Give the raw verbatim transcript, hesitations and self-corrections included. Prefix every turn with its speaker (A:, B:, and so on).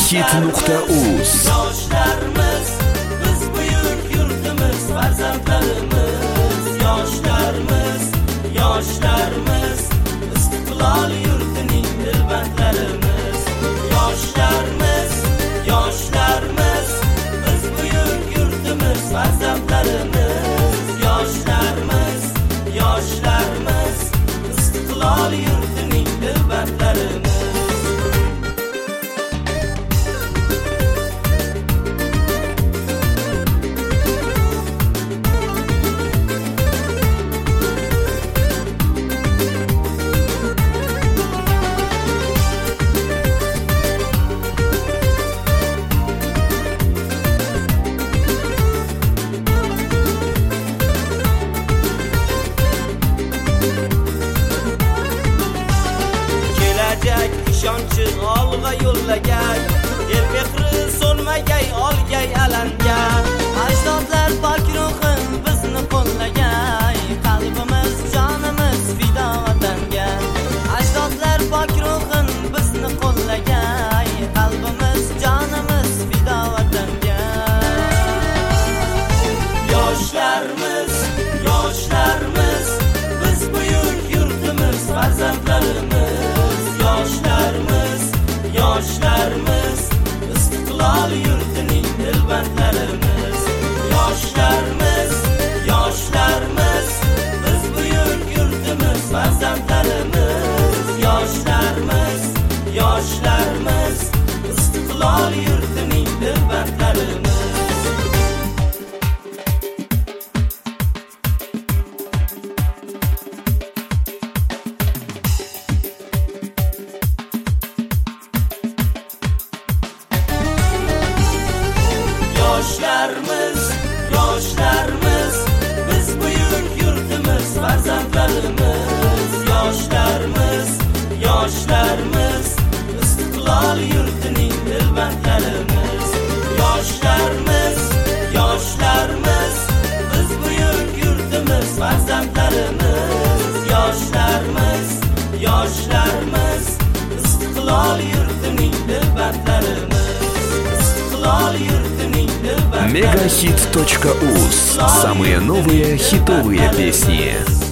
A: megahit nuqta uz.
B: Yoshlarimiz, biz buyuk yurtimiz, farzandlarimiz. Yoshlarimiz, yoshlarimiz, istiqlol yurtining dilbandlarimiz. Yoshlarimiz, yoshlarimiz, biz buyuk yurtimiz, farzandlarimiz. Yoshlarimiz, yoshlarimiz, istiqlol yurtining dilbandlarimiz. İşonchi olg'a yo'llagay, el mehri so'nmagay, olgay alangay. Ajdodlar pok ruhin bizni qo'llagay, qalbimiz, jonimiz fido vatanga. Ajdodlar pok ruhin bizni qo'llagay, qalbimiz, jonimiz fido vatanga. Yoshlarimiz, yoshlarimiz, biz buyuk yurtimiz, farzandlarimiz. Yoshlarimiz, yoshlarimiz, istiqlol yurtining dilbandlarimiz. Yoshlarimiz, yoshlarimiz, biz buyuk yurtimiz, farzandlarimiz. Yoshlarimiz, yoshlarimiz, istiqlol yurtining dilbandlarimiz. Yoshlarimiz, yoshlarimiz, biz buyuk yurtimiz, farzandlarimiz. Yoshlarimiz, yoshlarimiz, istiqlol yurtining dilbandlarimiz. Yoshlarimiz, yoshlarimiz, biz buyuk yurtimiz, farzandlarimiz. Yoshlarimiz, yoshlarimiz, istiqlol yurtining dilbandlarimiz. Istiqlol yurtining
A: megahit точка уз. Самые новые хитовые песни.